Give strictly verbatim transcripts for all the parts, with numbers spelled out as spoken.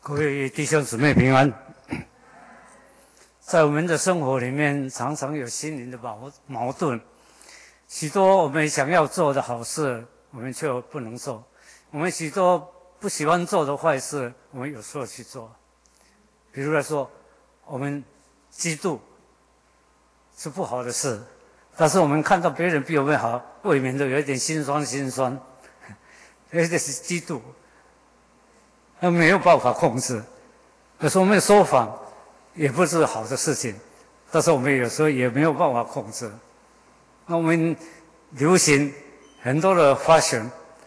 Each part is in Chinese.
各位弟兄姊妹平安。在我们的生活里面，常常有心灵的矛矛盾，许多我们想要做的好事，我们却不能做；我们许多不喜欢做的坏事，我们有时候去做。比如来说，我们嫉妒是不好的事，但是我们看到别人比我们好，未免都有一点心酸心酸，这是嫉妒。那没有办法控制，有时候我们说谎也不是好的事情，但是我们有时候也没有办法控制。那我们流行很多的 fashion，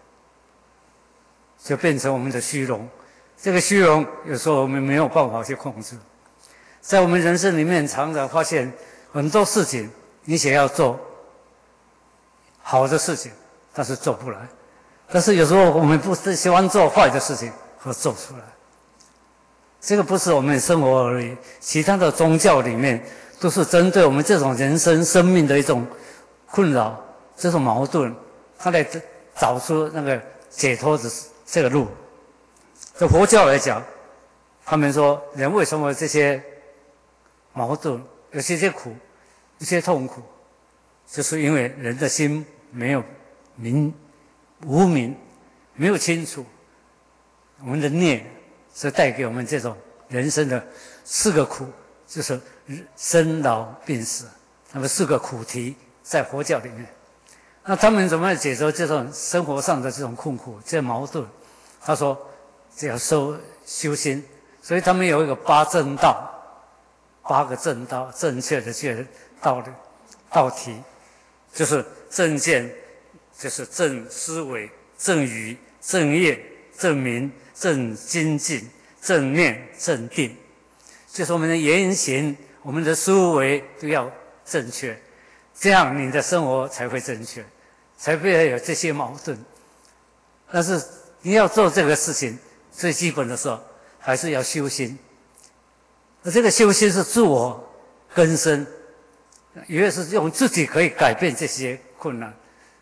就变成我们的虚荣。这个虚荣有时候我们没有办法去控制。在我们人生里面，常常发现很多事情，你想要做好的事情，但是做不来。但是有时候我们不是喜欢做坏的事情，和做出来，这个不是我们生活而已，其他的宗教里面都是针对我们这种人生生命的一种困扰，这种矛盾，他来找出那个解脱的这个路。在佛教来讲，他们说人为什么这些矛盾，有些些苦，有些痛苦，就是因为人的心没有明无明，没有清楚。我们的孽是带给我们这种人生的四个苦，就是生老病死，那么四个苦题在佛教里面。那他们怎么解决这种生活上的这种困苦、这矛盾？他说，只要修修心，所以他们有一个八正道，八个正道，正确的这个道理道题，就是正见，就是正思维、正语、正业、正名。正精进、正念、正定，就是我们的言行、我们的思维都要正确，这样你的生活才会正确，才不会有这些矛盾。但是你要做这个事情，最基本的时候还是要修心。那这个修心是自我更生，也是用自己可以改变这些困难。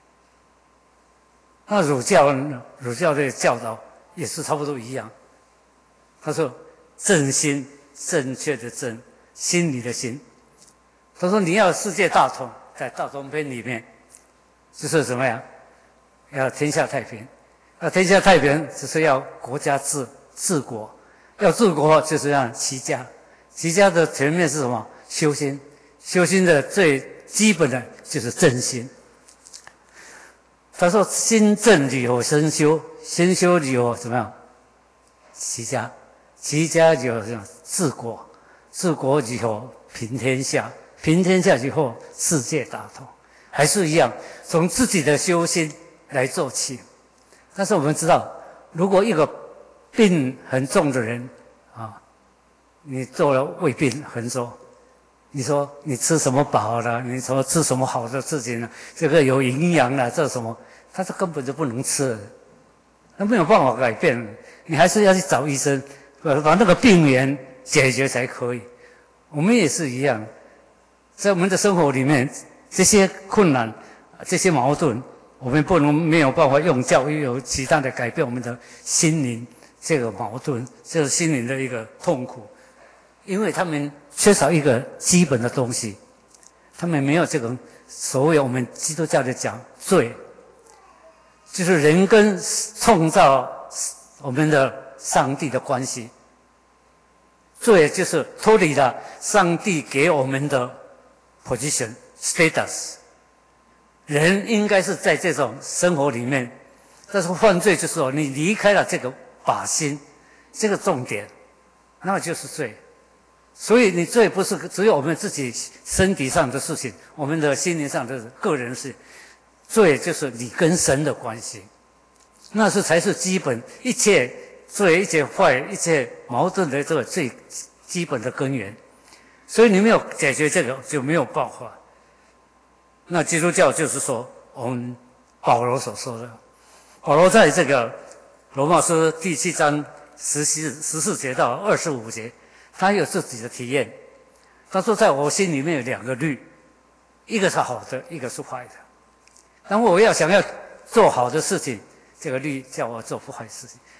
那儒教，儒教的教导也是差不多一样。他说正心，正确的正，心里的心。他说你要世界大同，在大同篇里面就是怎么样，要天下太平。要天下太平就是要国家治治国，要治国就是让齐家。齐家的前面是什么？修心。修心的最基本的就是正心。他说心正以后身修，先修以后怎么样？齐家，齐家以后怎样？治国，治国以后平天下，平天下以后世界大同，还是一样，从自己的修心来做起。但是我们知道，如果一个病很重的人啊，你做了胃病很重，你说你吃什么饱了？你说吃什么好的事情呢？这个有营养了，这什么？他是根本就不能吃，那没有办法改变，你还是要去找医生，把那个病源解决才可以。我们也是一样，在我们的生活里面，这些困难、这些矛盾，我们不能没有办法用教育有其他的改变我们的心灵这个矛盾，这是心灵的一个痛苦，因为他们缺少一个基本的东西，他们没有这种所谓我们基督教的讲罪。就是人跟创造我们的上帝的关系，罪就是脱离了上帝给我们的 position status。人应该是在这种生活里面，但是犯罪就是说你离开了这个靶心，这个重点，那就是罪。所以你罪不是只有我们自己身体上的事情，我们的心灵上的个人事。罪就是你跟神的关系，那是才是基本，一切罪、一切坏、一切矛盾的这个最基本的根源。所以你没有解决这个，就没有办法。那基督教就是说，我们保罗所说的，保罗在这个罗马书第七章十四十四节到二十五节，他有自己的体验。他说，在我心里面有两个律，一个是好的，一个是坏的。当我要想要做好的事情，这个律叫我做不坏的事情；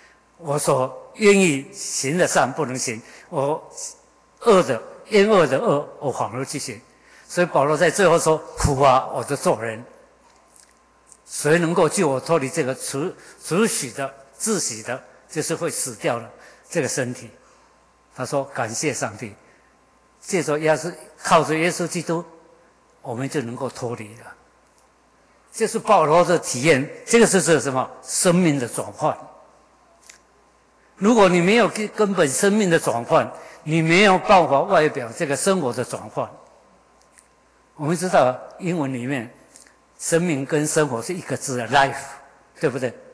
我所愿意行的善不能行，我恶的厌恶的恶，我反而去行。所以保罗在最后说：“苦啊，我的做人，谁能够救我脱离这个此此许的自喜的，就是会死掉了这个身体？”他说：“感谢上帝，借着耶稣，靠着耶稣基督，我们就能够脱离了。”这是保罗的体验，这个是指什么？生命的转换。如果你没有根本生命的转换，你没有办法外表这个生活的转换。我们知道英文里面，生命跟生活是一个字的 life， 对不对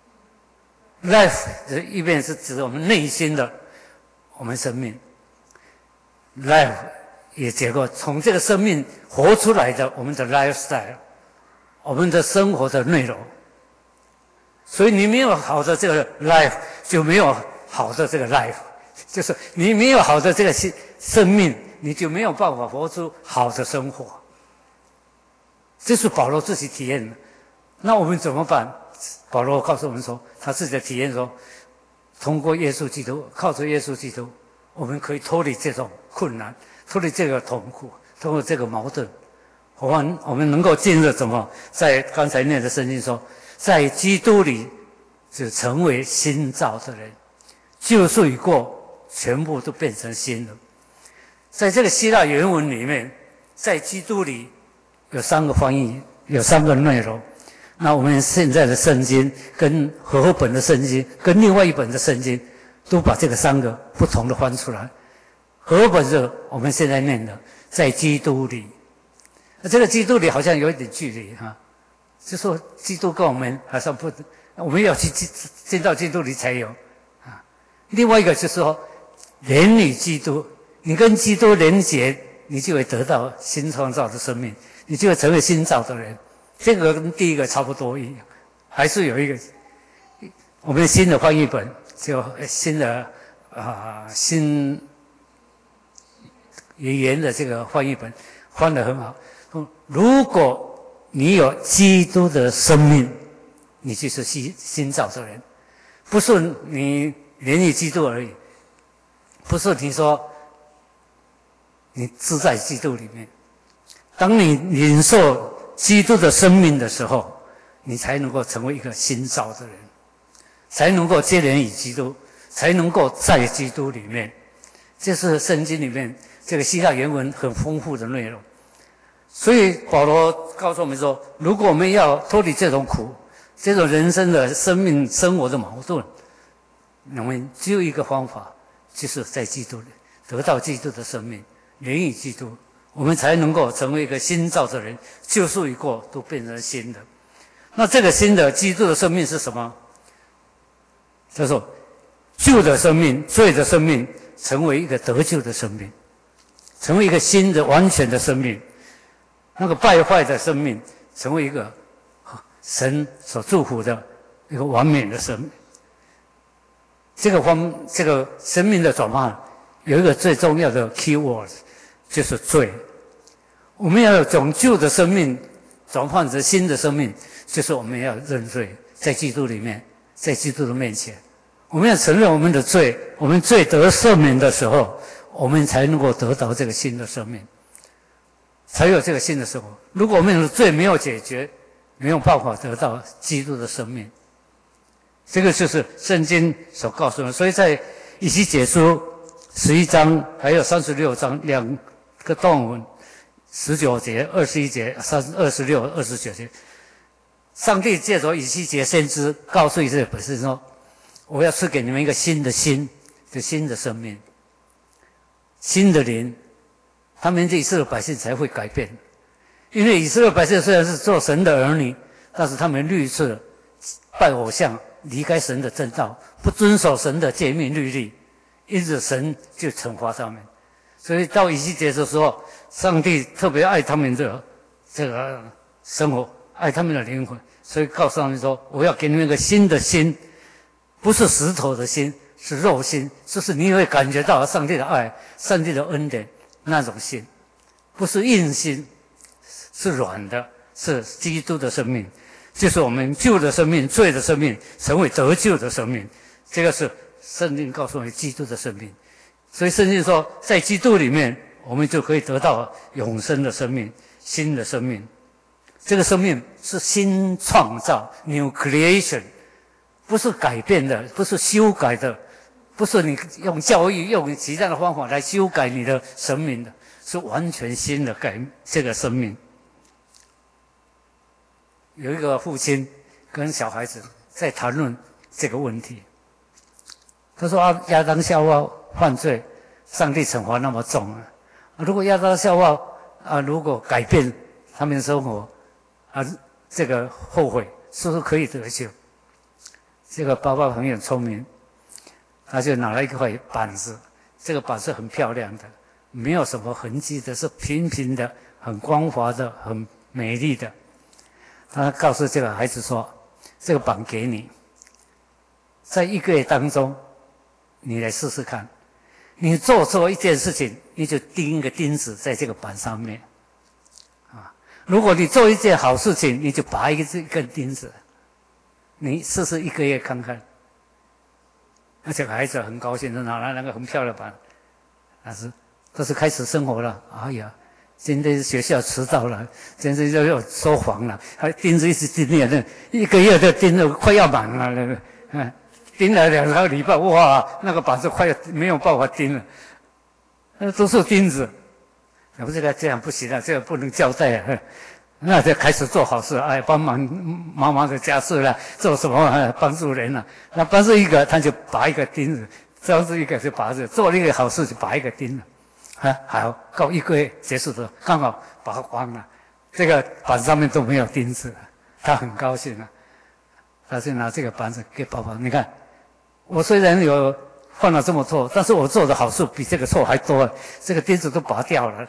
？life 一边是指我们内心的我们生命 ，life 也结果从这个生命活出来的我们的 lifestyle， 我们的生活的内容。所以你没有好的这个 life， 就没有好的这个 life， 就是你没有好的这个生命，你就没有办法活出好的生活。这是保罗自己体验的。那我们怎么办？保罗告诉我们说，他自己的体验说，通过耶稣基督，靠着耶稣基督，我们可以脱离这种困难，脱离这个痛苦，脱离这个矛盾。我们我们能够进入怎么？在刚才念的圣经说，在基督里就成为新造的人，旧事已过，全部都变成新了。在这个希腊原文里面，在基督里有三个翻译，有三个内容。那我们现在的圣经跟和合本的圣经跟另外一本的圣经都把这个三个不同的翻出来。和合本是我们现在念的在基督里，那这个基督里好像有一点距离哈，就说基督跟我们好像不，我们要去进到基督里才有啊。另外一个就是说连与基督，你跟基督连结，你就会得到新创造的生命，你就会成为新造的人。这个跟第一个差不多一样，还是有一个我们新的翻译本，就新的啊、呃、新语言的这个翻译本翻得很好。如果你有基督的生命，你就是新新造的人，不是你连于基督而已，不是你说你自在基督里面。当你领受基督的生命的时候，你才能够成为一个新造的人，才能够接连于基督，才能够在基督里面。这是圣经里面这个希腊原文很丰富的内容。所以保罗告诉我们说，如果我们要脱离这种苦，这种人生的生命生活的矛盾，我们只有一个方法，就是在基督里得到基督的生命，连于基督，我们才能够成为一个新造的人，旧事已过，都变成新的。那这个新的基督的生命是什么？叫做旧的生命、罪的生命成为一个得救的生命，成为一个新的完全的生命。那个败坏的生命成为一个神所祝福的一个完美的生命。这个方这个生命的转换有一个最重要的 key word， 就是罪。我们要有从旧的生命转换成新的生命，就是我们要认罪，在基督里面，在基督的面前，我们要承认我们的罪，我们罪得赦免的时候，我们才能够得到这个新的生命，才有这个新的生活。如果我们的罪没有解决，没有办法得到基督的生命。这个就是圣经所告诉的。所以在以西结书十一章还有三十六章两个段文，十九节、二十一节、三二十六、二十九节，上帝借着以西结先知告诉以色列百姓说：“我要赐给你们一个新的心，就新的生命，新的灵。”他们这以色列百姓才会改变。因为以色列百姓虽然是做神的儿女，但是他们律次拜偶像，离开神的正道，不遵守神的诫命律例，因此神就惩罚他们。所以到以西结的时候，上帝特别爱他们的这个生活，爱他们的灵魂，所以告诉他们说：“我要给你们一个新的心，不是石头的心，是肉心，就是你会感觉到上帝的爱、上帝的恩典那种心，不是硬心，是软的，是基督的生命。”就是我们旧的生命、罪的生命成为得救的生命， 这个是圣经告诉我们基督的生命。所以圣经说，在基督里面，我们就可以得到永生的生命，新的生命。这个生命是新创造 （new creation）， 不是改变的，不是修改的，不是你用教育、用其他的方法来修改你的生命的，是完全新的改这个生命。有一个父亲跟小孩子在谈论这个问题，他说：“啊，亚当夏娃犯罪，上帝惩罚那么重啊！如果亚当夏娃啊，如果改变他们的生活啊，这个后悔是不是可以得救？”这个爸爸很有聪明，他就拿了一块板子，这个板是很漂亮的，没有什么痕迹的，是平平的，很光滑的，很美丽的。他告诉这个孩子说：“这个板给你，在一个月当中，你来试试看。你做错一件事情，你就钉一个钉子在这个板上面，啊，如果你做一件好事情，你就拔一根一根钉子。你试试一个月看看。”那这个孩子很高兴，就拿来那个很漂亮的板，但是这是开始生活了。哎呀！今天学校迟到了，今天又要收房了，还钉子一直钉着，那一个月就钉得快要满了，那个，嗯，钉了两个礼拜，哇，那个板子快要没有办法钉了，那都是钉子。我不这个这样不行啊，这个不能交代啊。那就开始做好事，哎，帮忙妈妈的家事了，做什么帮助人了。那帮助一个，他就拔一个钉子；帮助一个就拔着，做了一个好事就拔一个钉子。啊，好，够一个月结束的，刚好拔光了，这个板上面都没有钉子了，他很高兴了，他就拿这个板子给爸爸，你看，我虽然有犯了这么错，但是我做的好事比这个错还多，这个钉子都拔掉了。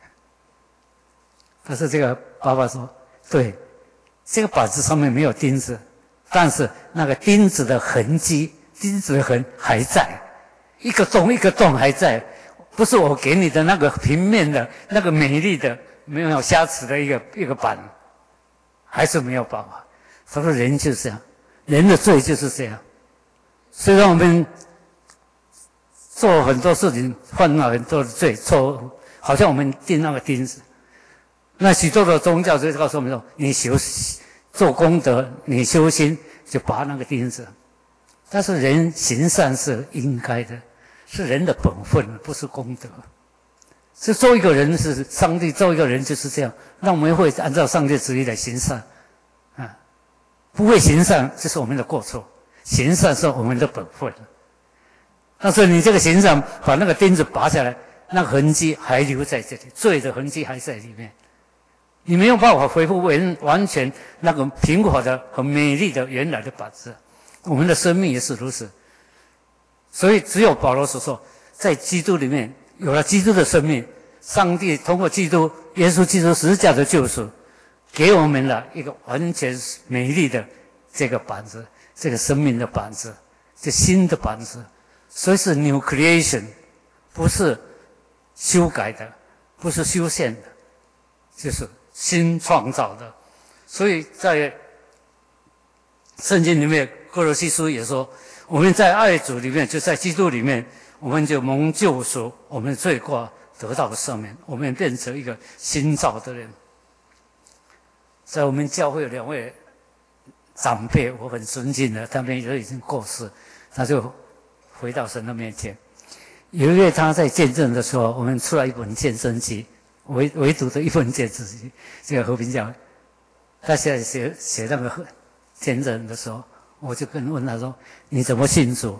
但是这个爸爸说，对，这个板子上面没有钉子，但是那个钉子的痕迹，钉子的痕还在，一个洞一个洞还在。不是我给你的那个平面的、那个美丽的、没有瑕疵的一个一个板，还是没有办法。他说人就是这样，人的罪就是这样。虽然我们做很多事情，犯了很多的罪，错，好像我们钉那个钉子。那许多的宗教就告诉我们说，你修做功德，你修心就拔那个钉子。但是人行善是应该的。是人的本分，不是功德。是做一个人，是上帝做一个人就是这样，让我们会按照上帝旨意来行善，啊，不会行善这是我们的过错，行善是我们的本分。但是你这个行善把那个钉子拔下来，那个痕迹还留在这里，罪的痕迹还在里面，你没有办法恢复完完全那个平滑的、很美丽的原来的板子。我们的生命也是如此。所以只有保罗所说，在基督里面有了基督的生命，上帝通过基督耶稣基督十字架的救赎，给我们了一个完全美丽的这个板子，这个生命的板子，这新的板子。所以是 new creation， 不是修改的，不是修宪的，就是新创造的。所以在圣经里面歌罗西书也说，我们在爱主里面，就在基督里面，我们就蒙救赎，我们罪过得到了赦免，我们变成一个新造的人。在我们教会有两位长辈，我很尊敬的，他们都已经过世，他就回到神的面前。有一位他在见证的时候，我们出了一本见证集，唯唯独的一本见证集，这个和平教会，他现在写写那个见证的时候，我就跟问他说：“你怎么信主？”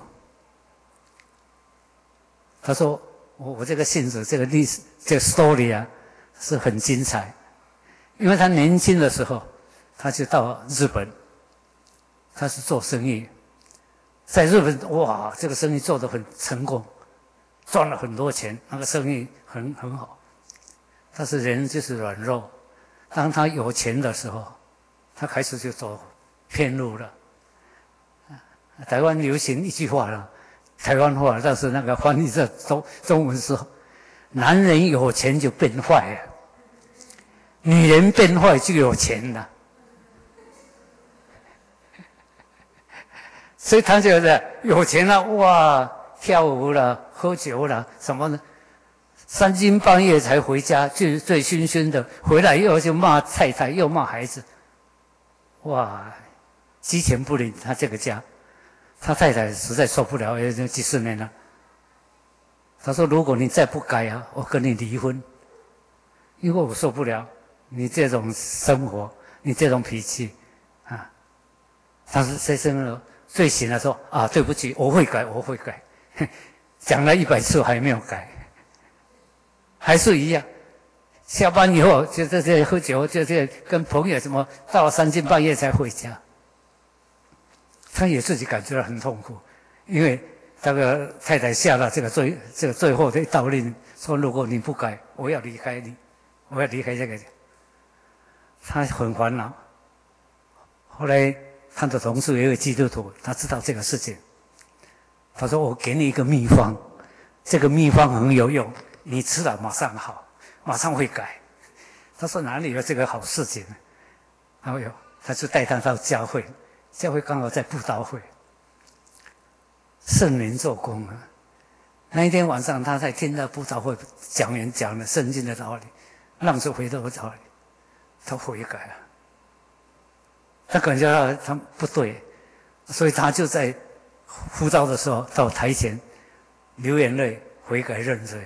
他说：“我我这个信主，这个历史，这个 story 啊，是很精彩。因为他年轻的时候，他就到日本，他是做生意，在日本哇，这个生意做得很成功，赚了很多钱，那个生意很很好。但是人就是软弱，当他有钱的时候，他开始就走偏路了。”台湾流行一句话了，台湾话，但是那个翻译成中中文说：“男人有钱就变坏了，女人变坏就有钱了。” 所以他就是有钱了，哇，跳舞了，喝酒了，什么呢？三更半夜才回家，醉醉醺醺的，回来又就骂太太，又骂孩子，哇，鸡犬不宁。他这个家，他太太实在受不了，也就几十年了。他说：“如果你再不改啊，我跟你离婚，因为我受不了你这种生活，你这种脾气啊。”他是先生了，睡醒了说：“啊，对不起，我会改，我会改。”讲了一百次还没有改。还是一样，下班以后就在这里喝酒，就这跟朋友什么，到了三更半夜才回家。他也自己感觉到很痛苦，因为这个太太下了这个最这个最后的一道令，说如果你不改，我要离开你，我要离开这个。他很烦恼。后来他的同事有一个基督徒，他知道这个事情，他说：“我给你一个秘方，这个秘方很有用。”你吃了马上好，马上会改。他说哪里有这个好事情呢？然后有，他就带他到教会，教会刚好在布道会，圣灵做工啊。那一天晚上，他才听到布道会讲员讲了圣经的道理，让他回头的道理，他悔改了。他感觉到他不对，所以他就在呼召的时候到台前流眼泪悔改认罪。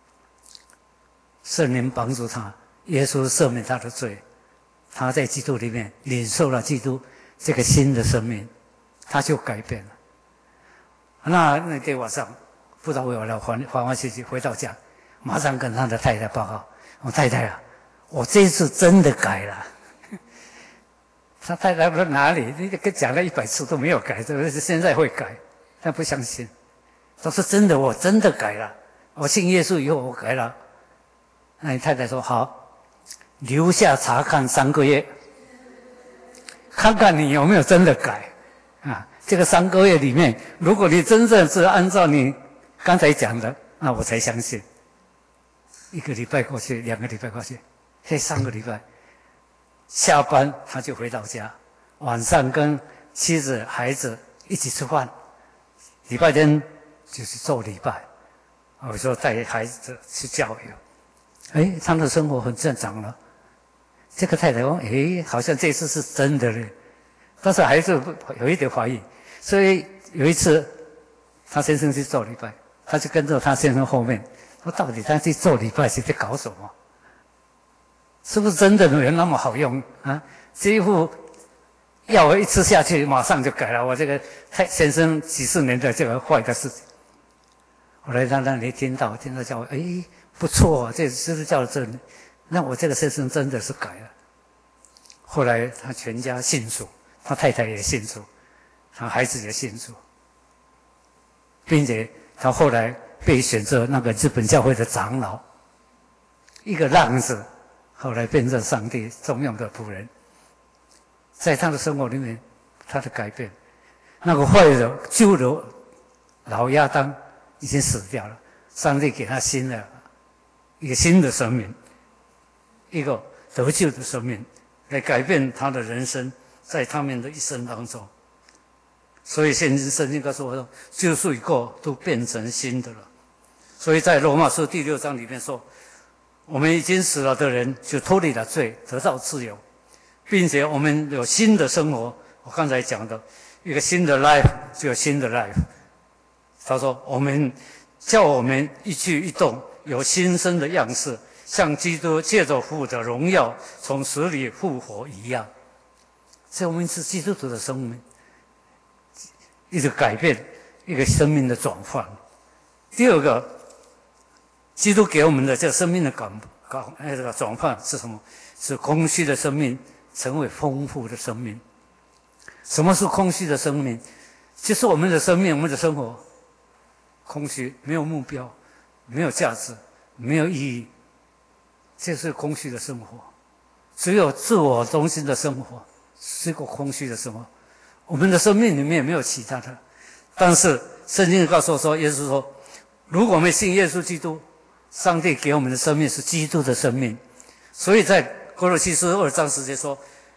圣灵帮助他，耶稣赦免他的罪，他在基督里面领受了基督这个新的生命，他就改变了。那那天晚上，不知道为了欢欢欢喜喜回到家，马上跟他的太太报告：“我太太啊，我这次真的改了。”他太太说：“哪里？你跟讲了一百次都没有改，这是现在会改？”他不相信，他说：“真的，我真的改了，我信耶稣以后我改了。”那你太太说：“好，留下查看三个月，看看你有没有真的改啊？这个三个月里面，如果你真正是按照你刚才讲的，那我才相信。”一个礼拜过去，两个礼拜过去，这三个礼拜，下班他就回到家，晚上跟妻子、孩子一起吃饭，礼拜天就是做礼拜，我说带孩子去教育。哎，他的生活很正常了。这个太太说：“哎，好像这次是真的嘞。”但是还是有一点怀疑。所以有一次，他先生去做礼拜，他就跟着他先生后面，说：“到底他去做礼拜是在搞什么？是不是真的有那么好用啊？几乎药一吃下去，马上就改了我这个太先生几十年的这个坏的事情。”后来他那里听到，听到叫我：“哎。”不错啊，这是不是叫真？那我这个先生真的是改了。后来他全家信主，他太太也信主，他孩子也信主，并且他后来被选择那个日本教会的长老，一个浪子，后来变成上帝重用的仆人。在他的生活里面，他的改变，那个坏的旧的老亚当已经死掉了，上帝给他新的。一个新的生命，一个得救的生命，来改变他的人生，在他们的一生当中。所以现今圣经告诉我说，旧事已过，都变成新的了。所以在罗马书第六章里面说，我们已经死了的人就脱离了罪，得到自由，并且我们有新的生活。我刚才讲的一个新的 life， 就有新的 life。他说，我们叫我们一举一动有新生的样式，像基督借着父的荣耀从死里复活一样。所以我们是基督徒的生命，一直改变一个生命的转换。第二个，基督给我们的这个生命的感感哎这个转换是什么？是空虚的生命成为丰富的生命。什么是空虚的生命？就是我们的生命，我们的生活空虚，没有目标，没有价值，没有意义，这是空虚的生活。只有自我中心的生活是一个空虚的生活。我们的生命里面没有其他的。但是圣经告诉我说，耶稣说，如果我们信耶稣基督，上帝给我们的生命是基督的生命。所以在哥罗西书二章十节说，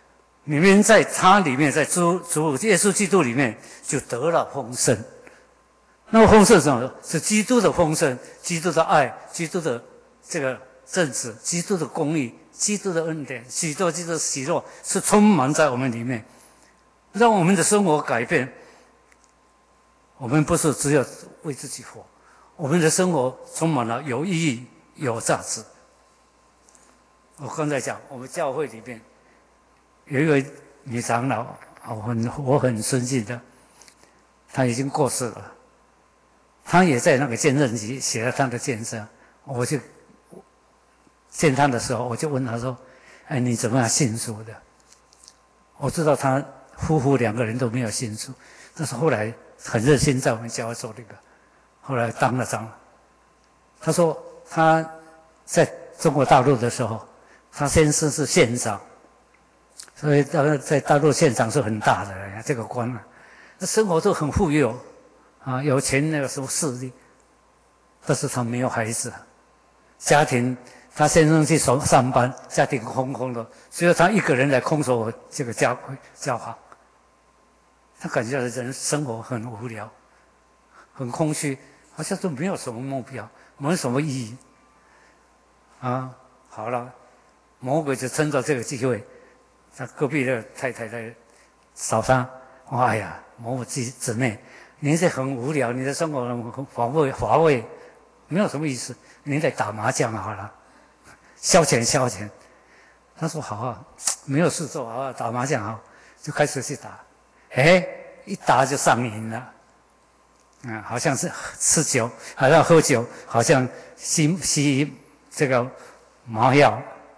你们在他里面，在主主耶稣基督里面就得了丰盛。那么丰盛是什么？是基督的丰盛，基督的爱，基督的这个正直，基督的公义，基督的恩典，许多基督的喜乐是充满在我们里面，让我们的生活改变。我们不是只有为自己活，我们的生活充满了有意义、有价值。我刚才讲，我们教会里面有一位女长老，我很我很尊敬的，她已经过世了。她也在那个见证集写了她的见证，我就见她的时候，我就问她说：“哎，你怎么样信主的？”我知道她夫妇两个人都没有信主，但是后来很热心在我们教会做这个，后来当了长老。她说她在中国大陆的时候，她先生是县长，所以在大陆县长是很大的人，这个官啊，那生活都很富有啊，有钱那个时候势力，但是他没有孩子，家庭他先生去上上班，家庭空空的，只有他一个人来空手这个教教堂。他感觉人生活很无聊，很空虚，好像都没有什么目标，没有什么意义啊。好了，魔鬼就趁着这个机会，他隔壁的太太来找他，哎呀，某某姊姊妹，你这很无聊，你的生活很乏味乏味，没有什么意思，你得打麻将好了，消遣消遣。他说好啊，没有事做啊，打麻将啊，就开始去打。哎，一打就上瘾了，啊，好像是吃酒，好像喝酒，好像吸吸这个麻药，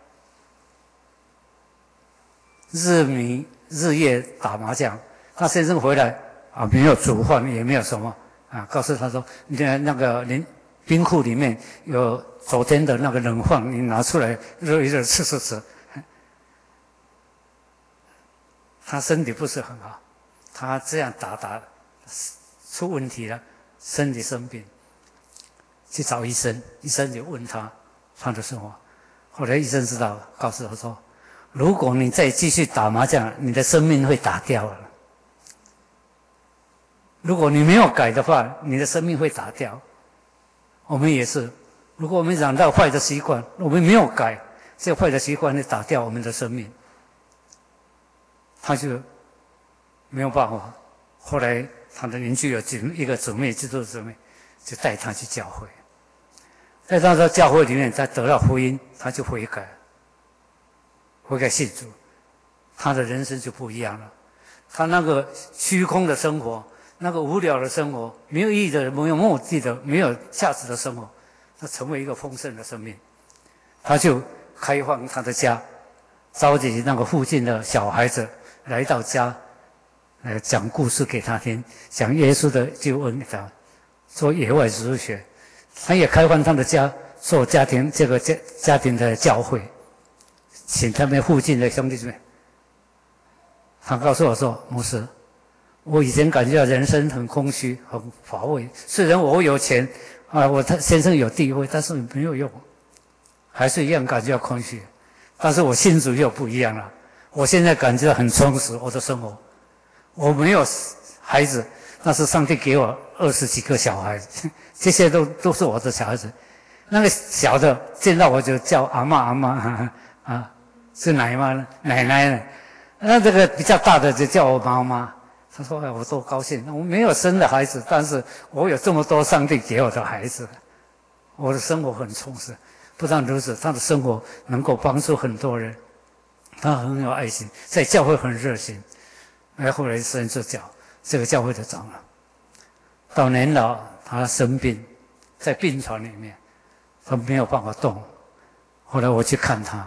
日迷日夜打麻将。他先生回来啊，没有煮饭，也没有什么啊，告诉他说，你的那个您冰库里面有昨天的那个冷饭，你拿出来热一热吃吃吃。他身体不是很好。他这样打打出问题了，身体生病，去找医生，医生就问他他的生活。后来医生知道，告诉他说：“如果你再继续打麻将，你的生命会打掉了。如果你没有改的话，你的生命会打掉。”我们也是，如果我们染到坏的习惯，我们没有改，这个坏的习惯会打掉我们的生命。他就没有办法，后来他的邻居有一个姊妹，基督姊妹，就带他去教会，在他的教会里面，他得到福音，他就悔改，悔改信主，他的人生就不一样了。他那个虚空的生活，那个无聊的生活，没有意义的、没有目的的、没有价值的生活，他成为一个丰盛的生命。他就开放他的家，召集那个附近的小孩子来到家。呃，讲故事给他听，讲耶稣的救恩给他，做野外植物学，他也开放他的家，做家庭这个家家庭的教会，请他们附近的兄弟姊妹。他告诉我说：“牧师，我以前感觉到人生很空虚、很乏味。虽然我有钱啊，我他先生有地位，但是没有用，还是一样感觉到空虚。但是我信主又不一样了，我现在感觉到很充实，我的生活。”我没有孩子，但是上帝给我二十几个小孩子，这些都都是我的小孩子。那个小的见到我就叫阿嬷阿嬷啊啊，是奶妈奶奶呢。那这个比较大的就叫我妈妈。他说：“哎，我多高兴！我没有生的孩子，但是我有这么多上帝给我的孩子，我的生活很充实。不但如此，他的生活能够帮助很多人，他很有爱心，在教会很热心。”哎，后来升这教这个教会的长老，到年老他生病，在病床里面，他没有办法动。后来我去看他，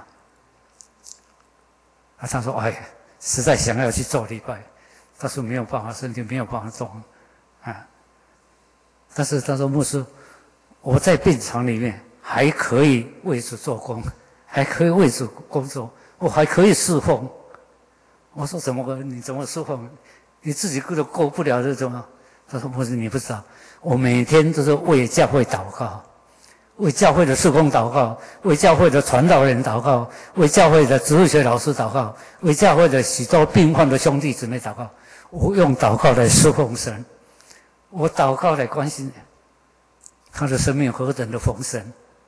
啊，他说：“哎，实在想要去做礼拜，他说没有办法，身体没有办法动，啊。但是他说牧师，我在病床里面还可以为主做工，还可以为主工作，我还可以侍奉。”我说怎么个？你怎么侍奉？你自己都过不了这种啊？他说不是，你不知道，我每天都是为教会祷告， 为教会的事工祷告，为教会的传道人祷告，为教会的植物学老师祷告，为教会的许多病患的兄弟姊妹祷告。我用祷告来侍奉神，我祷告来关心人，他的生命何等的丰盛。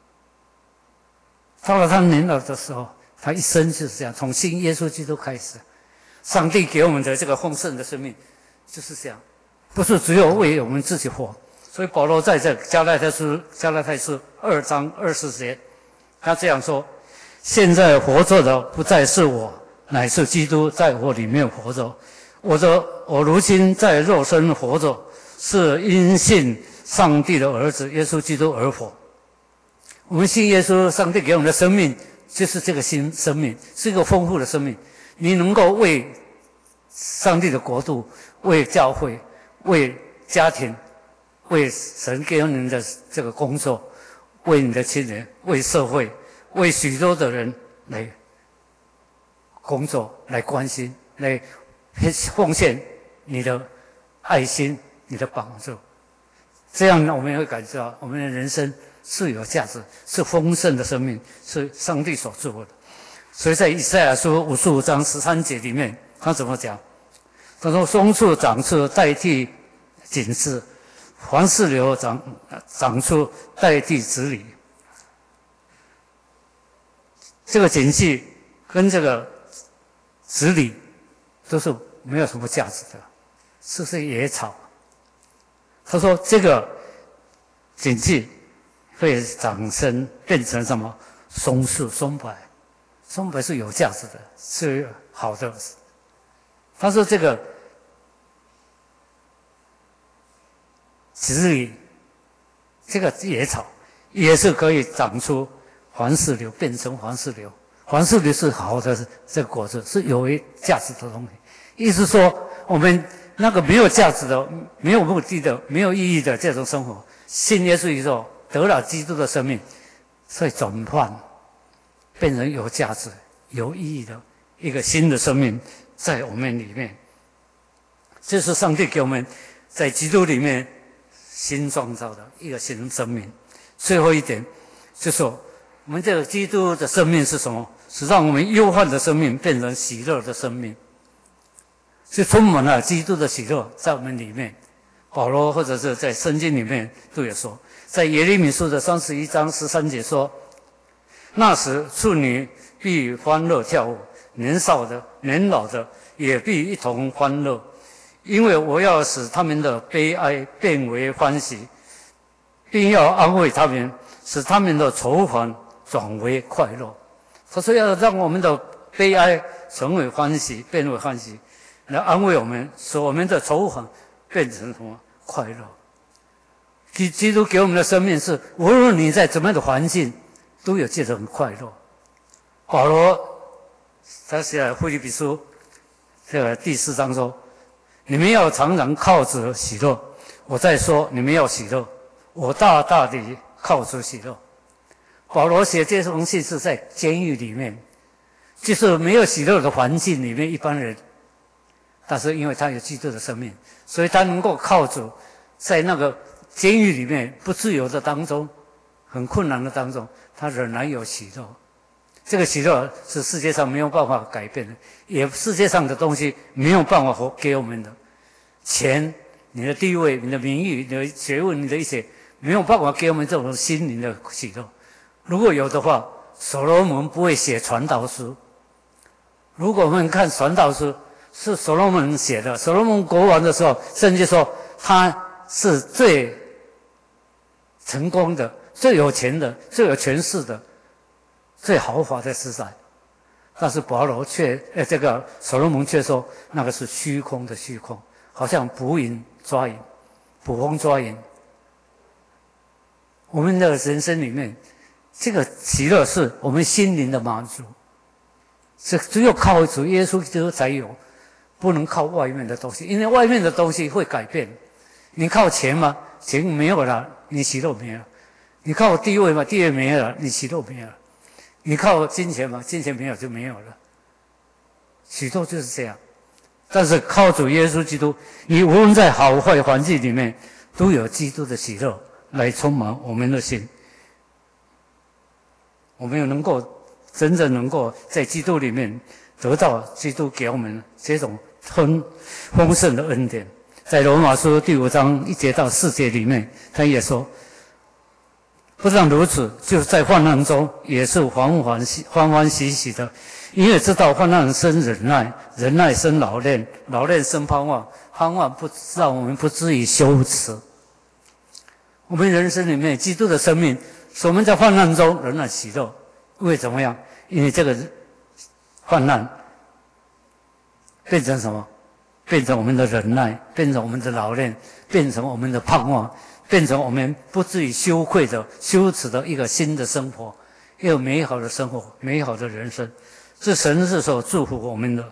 到了他年老的时候，他一生就是这样，从信耶稣基督开始，上帝给我们的这个丰盛的生命就是这样，不是只有为我们自己活。所以保罗在这加拉太书加拉太书二章二十节，他这样说：现在活着的不再是我，乃是基督在我里面活着。我的我如今在肉身活着，是因信上帝的儿子耶稣基督而活。我们信耶稣，上帝给我们的生命就是这个新生命，是一个丰富的生命。你能够为上帝的国度、为教会、为家庭、为神给你的这个工作、为你的亲人、为社会、为许多的人来工作、来关心、来奉献你的爱心、你的帮助。这样我们会感觉到我们的人生是有价值，是丰盛的生命，是上帝所做的。所以在以赛亚书五十五章十三节里面，他怎么讲？他说：松树长出代替锦枝，黄石榴长长出代替子李。这个锦枝跟这个子李都是没有什么价值的，是是野草。他说这个锦枝会长生变成什么？松树、松柏。松柏是有价值的，是好的。他说这个子李，这个野草也是可以长出黄石榴，变成黄石榴。黄石榴是好的这个果子，是有价值的东西。意思说，我们那个没有价值的、没有目的的、没有意义的这种生活，信耶稣以后得了基督的生命，所以转换变成有价值、有意义的一个新的生命在我们里面。这是上帝给我们在基督里面新创造的一个新生命。最后一点就是说，我们这个基督的生命是什么？是让我们忧患的生命变成喜乐的生命，是充满了基督的喜乐在我们里面。保罗或者是在圣经里面都有说，在耶利米书的三十一章十三节说：那时处女必欢乐跳舞，年少的年老的也必一同欢乐，因为我要使他们的悲哀变为欢喜，并要安慰他们，使他们的愁烦转为快乐。他说要让我们的悲哀成为欢喜，变为欢喜，来安慰我们，使我们的愁烦变成什么？快乐。基基督给我们的生命是，无论你在怎么样的环境，都有这种快乐。保罗他写腓立比书这个第四章说：你们要常常靠着喜乐。我再说，你们要喜乐，我大大地靠着喜乐。保罗写这封信是在监狱里面，就是没有喜乐的环境里面，一般人，但是因为他有基督的生命，所以他能够靠着在那个监狱里面不自由的当中，很困难的当中，他仍然有喜乐。这个喜乐是世界上没有办法改变的，也世界上的东西没有办法给我们的。钱、你的地位、你的名誉、你的学问、你的一切，没有办法给我们这种心灵的喜乐。如果有的话，所罗门不会写传道书。如果我们看传道书是所罗门写的，所罗门国王的时候，甚至说他是最成功的、最有钱的、最有权势的、最豪华的时代。但是保罗却，呃，这个所罗门却说那个是虚空的虚空，好像捕蝇抓蝇，捕风抓影。我们的人生里面，这个喜乐是我们心灵的满足，是只有靠主耶稣基督才有，不能靠外面的东西，因为外面的东西会改变。你靠钱吗？钱没有了，你喜乐没有；你靠地位吗？地位没有了，你喜乐没有；你靠金钱吗？金钱没有就没有了。许多就是这样。但是靠主耶稣基督，你无论在好坏环境里面，都有基督的喜乐来充满我们的心。 我们能够真正能够在基督里面得到基督给我们这种丰丰盛的恩典。在罗马书第五章一节到四节里面，他也说，不但如此，就是在患难中也是欢欢喜欢欢喜喜的，因为知道患难生忍耐，忍耐生老练，老练生盼望，盼望不让我们不至于羞耻。我们人生里面，基督的生命使我们在患难中仍然喜乐。为怎么样？因为这个患难变成什么？变成我们的忍耐，变成我们的老练，变成我们的盼望，变成我们不至于羞愧的、羞耻的一个新的生活，一个美好的生活，美好的人生。是神是所祝福我们的，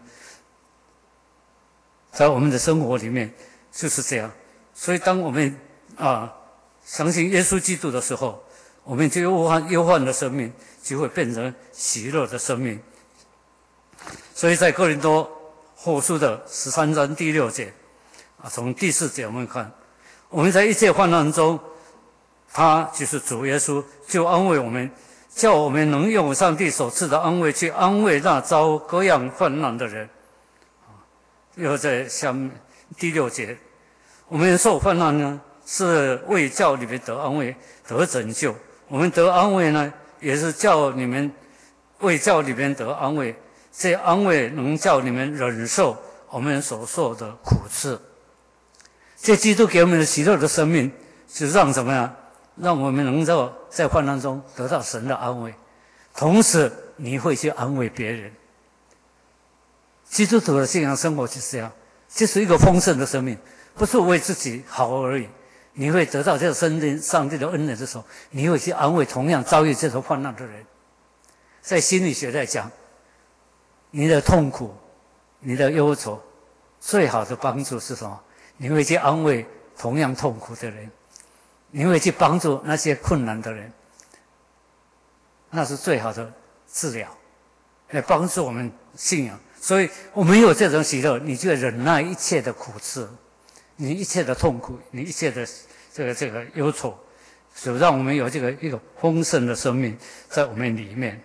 在我们的生活里面就是这样。所以，当我们啊相信耶稣基督的时候，我们这个忧患忧患的生命就会变成喜乐的生命。所以在哥林多后书的十三章第六节啊，从第四节我们看，我们在一切患难中，他就是主耶稣就安慰我们，叫我们能用上帝所赐的安慰去安慰那遭各样患难的人。又在下面第六节，我们受患难呢，是为叫你们得安慰、得拯救。我们得安慰呢，也是叫你们为叫你们得安慰。这安慰能叫你们忍受我们所受的苦刺。这基督给我们的喜乐的生命，是让什么呀？让我们能够在患难中得到神的安慰，同时你会去安慰别人。基督徒的信仰生活就是这样，这是一个丰盛的生命，不是为自己好而已。你会得到这个生命上帝的恩典的时候，你会去安慰同样遭遇这种患难的人。在心理学来讲，你的痛苦、你的忧愁，最好的帮助是什么？你会去安慰同样痛苦的人，你会去帮助那些困难的人，那是最好的治疗，来帮助我们信仰。所以我们有这种喜乐，你就忍耐一切的苦刺，你一切的痛苦，你一切的这个这个忧愁，所以让我们有这个一个丰盛的生命在我们里面。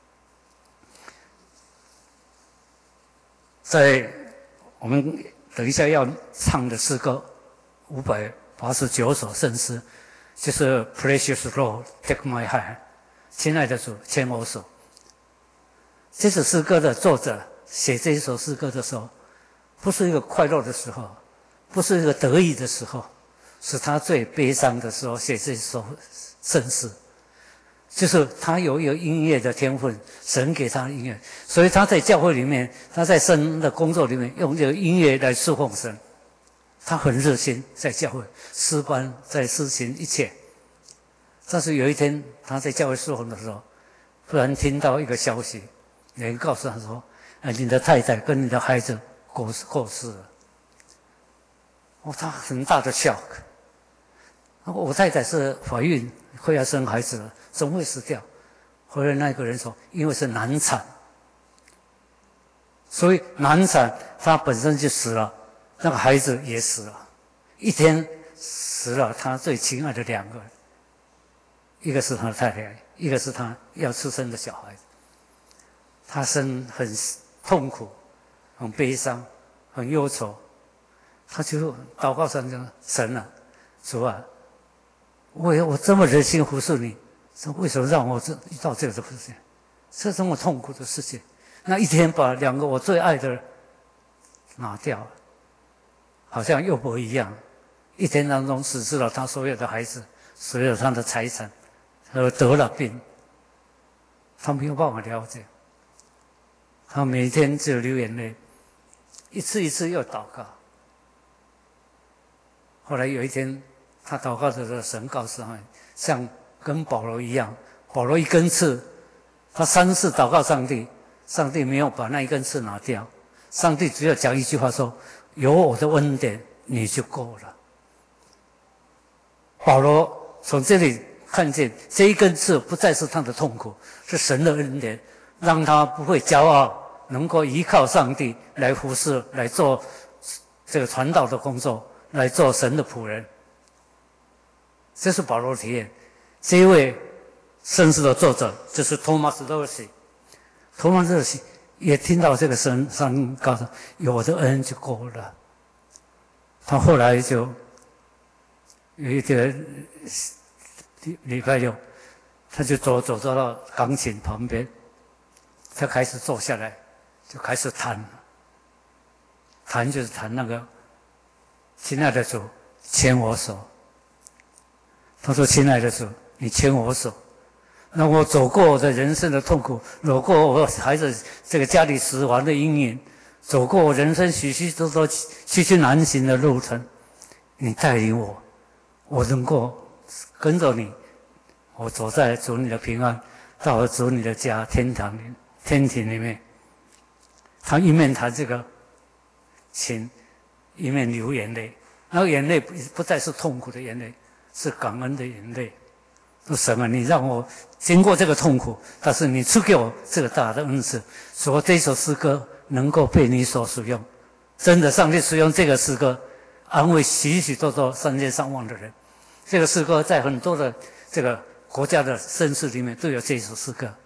在我们等一下要唱的诗歌五百八十九首圣诗，就是 Precious Lord Take My Hand， 亲爱的主牵我手。这首诗歌的作者写这一首诗歌的时候，不是一个快乐的时候，不是一个得意的时候，是他最悲伤的时候写这首圣诗。就是他有一个音乐的天分，神给他的音乐，所以他在教会里面，他在神的工作里面用这个音乐来侍奉神。他很热心，在教会诗班，在施行一切。但是有一天他在教会侍奉的时候，突然听到一个消息，有人告诉他说：“啊，你的太太跟你的孩子过世过世了。”哦，他很大的 shock。我太太是怀孕，会要生孩子了，怎么会死掉？后来那个人说，因为是难产，所以难产他本身就死了，那个孩子也死了，一天死了他最亲爱的两个人，一个是他的太太，一个是他要出生的小孩子。他生很痛苦，很悲伤，很忧愁，他就祷告上讲：“神啊，主啊，我我这么忍心服侍你，为什么让我这遇到这个事情？这这么痛苦的事情。那一天把两个我最爱的人拿掉了，好像幼伯一样，一天当中失去了他所有的孩子，所有他的财产，他得了病，他没有办法了解，他每天只有流眼泪，一次一次又祷告。后来有一天，他祷告的时候，神告诉他们，像跟保罗一样，保罗一根刺，他三次祷告上帝，上帝没有把那一根刺拿掉，上帝只有讲一句话说：“有我的恩典，你就够了。”保罗从这里看见，这一根刺不再是他的痛苦，是神的恩典，让他不会骄傲，能够依靠上帝来服侍，来做这个传道的工作，来做神的仆人。这是保罗的体验。这一位圣诗的作者就是托马斯·热西，托马斯·热西也听到这个声，上告诉有我的恩就够了。他后来就有一个礼拜六，他就走走走到钢琴旁边，他开始坐下来，就开始弹。弹就是弹那个，亲爱的主，牵我手。他说：“亲爱的主，你牵我手，让我走过我的人生的痛苦，走过我孩子这个家里死亡的阴影，走过我人生许许多多崎岖难行的路程。你带领我，我能够跟着你，我走在主你的平安，到了主你的家天堂里天庭里面。”他一面弹这个琴，一面流眼泪，那个眼泪不再是痛苦的眼泪，是感恩的眼泪。说神啊，你让我经过这个痛苦，但是你赐给我这个大的恩赐，说这首诗歌能够被你所使用。真的，上帝使用这个诗歌安慰许许多多三千上万的人。这个诗歌在很多的这个国家的圣诗里面都有这首诗歌。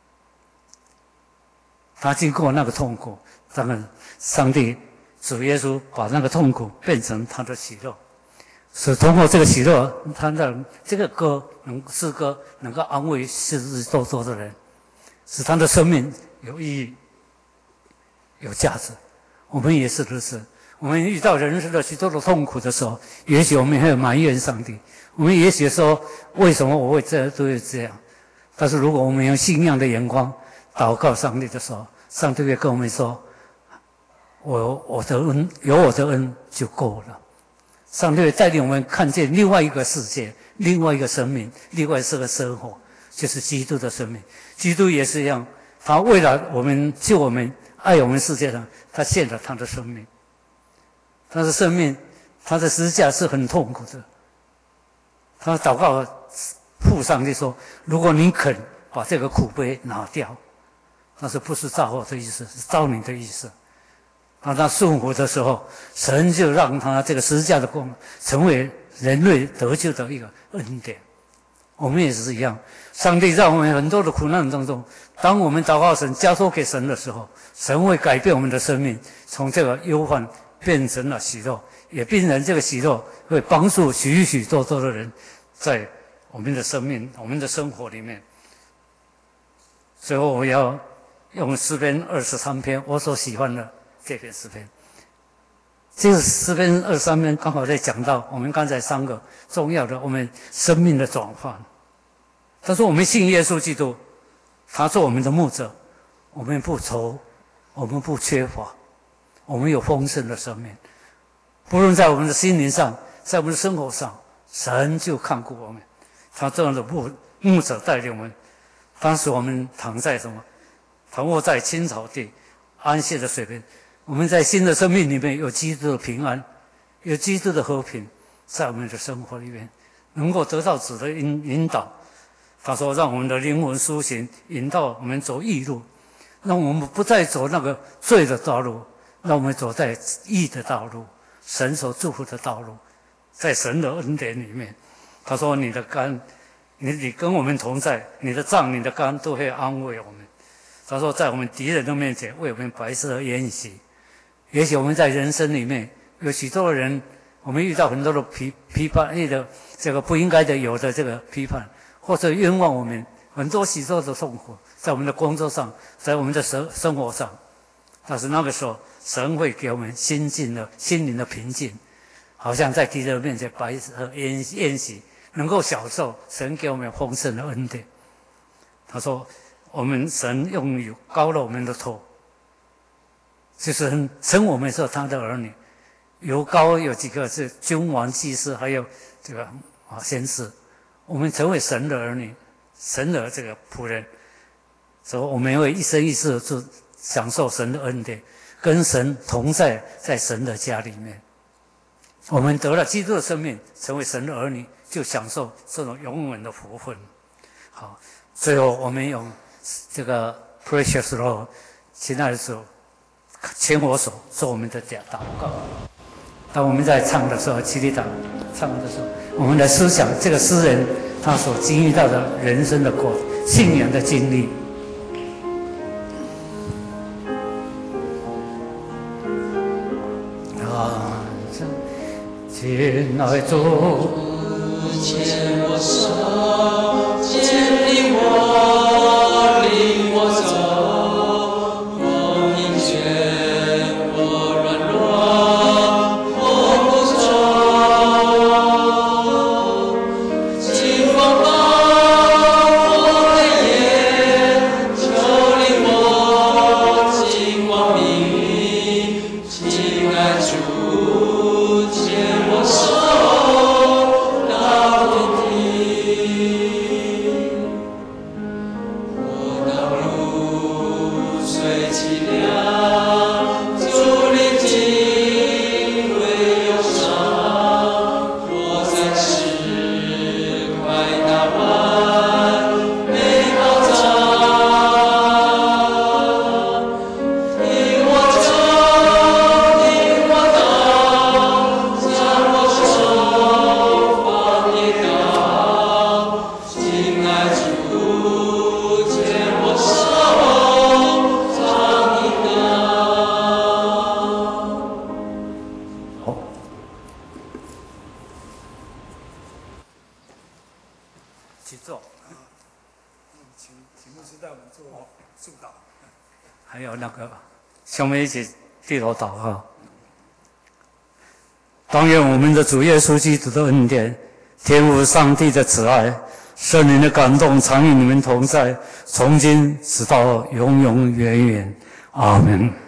他经过那个痛苦，当然上帝主耶稣把那个痛苦变成他的喜乐，是通过这个喜乐，他的这个歌能诗歌能够安慰世世多多的人，使他的生命有意义、有价值。我们也是如此。我们遇到人生的许多的痛苦的时候，也许我们会埋怨上帝，我们也许说为什么我会这都会这样。但是如果我们用信仰的眼光祷告上帝的时候，上帝会跟我们说：“我我的恩，有我的恩就够了。”上帝会带领我们看见另外一个世界，另外一个生命，另外一个生活，就是基督的生命。基督也是一样，他为了我们救我们、爱我们世界上，他献了他的生命。他的生命，他的十字架是很痛苦的。他祷告父上帝说：“如果你肯把这个苦杯拿掉，但是不是照我的意思，是照你的意思。”当他顺服的时候，神就让他这个十字架的功成为人类得救的一个恩典。我们也是一样，上帝让我们很多的苦难当中，当我们祷告神交托给神的时候，神会改变我们的生命，从这个忧患变成了喜乐，也变成这个喜乐会帮助许许多多的人在我们的生命、我们的生活里面。最后我要用诗篇二十三篇我所喜欢的这篇诗篇。这个诗篇二十三篇刚好在讲到我们刚才三个重要的我们生命的转换。他说我们信耶稣基督，他做我们的牧者，我们不愁，我们不缺乏，我们有丰盛的生命。不论在我们的心灵上，在我们的生活上，神就看顾我们。他这样的牧牧者带领我们。当时我们躺在什么？躺卧在青草地，安息的水边。我们在新的生命里面有基督的平安，有基督的和平，在我们的生活里面能够得到主的引引导。他说：“让我们的灵魂苏醒，引导我们走义路，让我们不再走那个罪的道路，让我们走在义的道路，神所祝福的道路，在神的恩典里面。”他说：“你的肝，你你跟我们同在，你的脏、你的肝都会安慰我们。”他说：“在我们敌人的面前为我们白色筵席。”也许我们在人生里面有许多的人，我们遇到很多的批批判，的这个不应该的有的这个批判，或者冤枉我们很多许多的痛苦，在我们的工作上，在我们的生生活上。但是那个时候，神会给我们心境的心灵的平静，好像在敌人面前白色宴宴席，能够享受神给我们丰盛的恩典。他说：“我们神用油膏了我们的头。”就是称我们是他的儿女。油膏有几个是君王、祭司，还有这个啊先知。我们成为神的儿女，神的这个仆人，所以我们会一生一世就享受神的恩典，跟神同在，在神的家里面。我们得了基督的生命，成为神的儿女，就享受这种永远的福分。好，最后我们用这个 Precious Lord， 亲爱的主，牵我手，做我们的祷告。当我们在唱的时候，祈祷唱的时候，我们来思想这个诗人他所经历到的人生的过信仰的经历。啊，亲爱的主， 牵我手，坚定我，领我走，我疲倦，我软弱，我不走。请光照我的眼，求领我进光明。亲爱主，牵我手。 请坐。 请请牧师带我们做祝祷。 还有那个兄妹一起低头祷告。但愿我们的主耶稣基督的恩典、天父上帝的慈爱、圣灵的感动常与你们同在，从今直到永永远远。阿门。